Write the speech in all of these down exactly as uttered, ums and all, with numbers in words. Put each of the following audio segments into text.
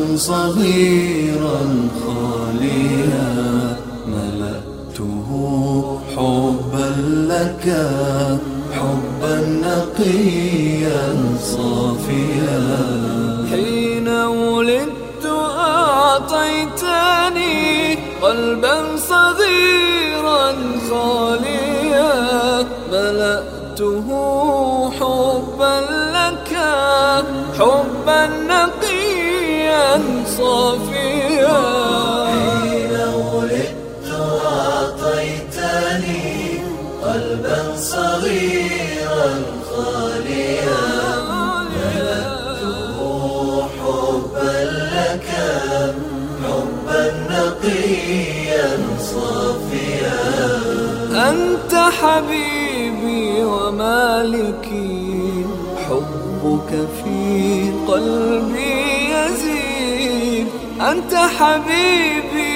صغيرا خاليا ملأته حبا لك، حبا نقيا صافيا. حين ولدت أعطيتني قلبا صغيرا خاليا ملأته حبا لك، حبا نقيا صافيا. حين ولدت أعطيتني قلبا صغيرا خاليا ملأته حبا لك، حبا نقيا صافيا. أنت حبيبي ومالكي، حبك في قلبي يزيد. أنت حبيبي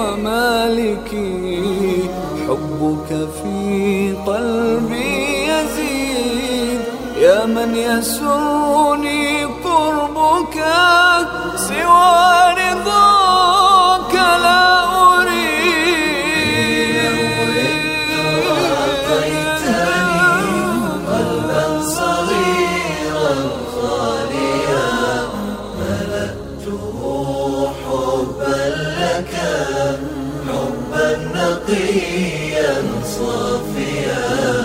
ومالكي، حبك في قلبي يزيد. يا من يسرني قربك، سوى رضاك لا أريد. أعطيتني قلبا صغيرا خاليا ملأته حبا لك، حبا نقيا صافيا.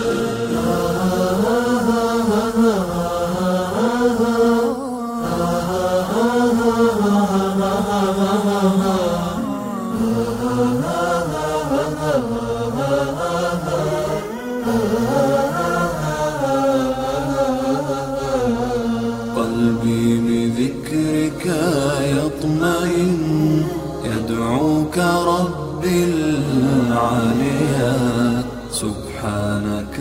قلبي بذكرك يطمئن، يدعوك ربي العاليا. سبحانك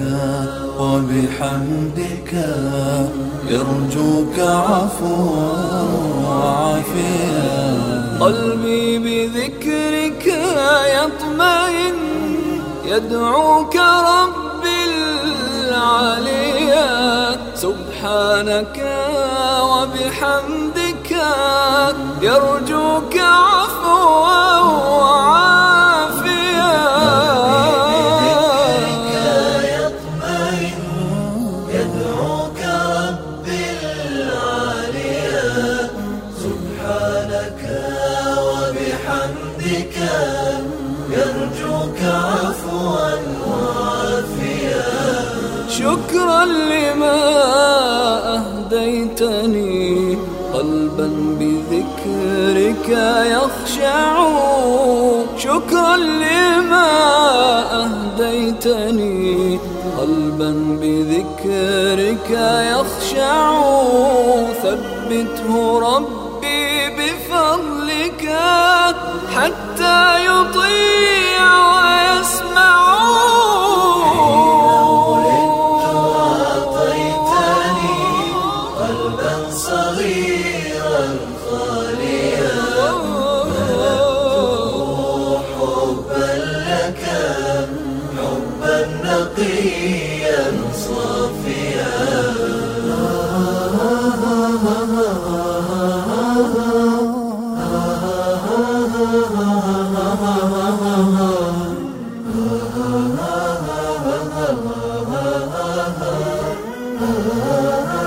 وبحمدك يرجوك عفوا وعافيا. قلبي بذكرك يطمئن، يدعوك ربي العاليا. سبحانك وبحمدك يرجوك عفوا وعافيا. بذكرك يطمئن، يدعوك ربي العاليا. سبحانك وبحمدك يرجوك عفوا وعافيا. شكرا لما أهديتني قلبا بذكرك يخشع. شكرا لما أهديتني قلبا بذكرك يخشع. ثبته ربي بفضلك حتى يطيع ويسمع. صغيرا خاليا ملأته حبا لك، حبا نقيا صافيا. Ah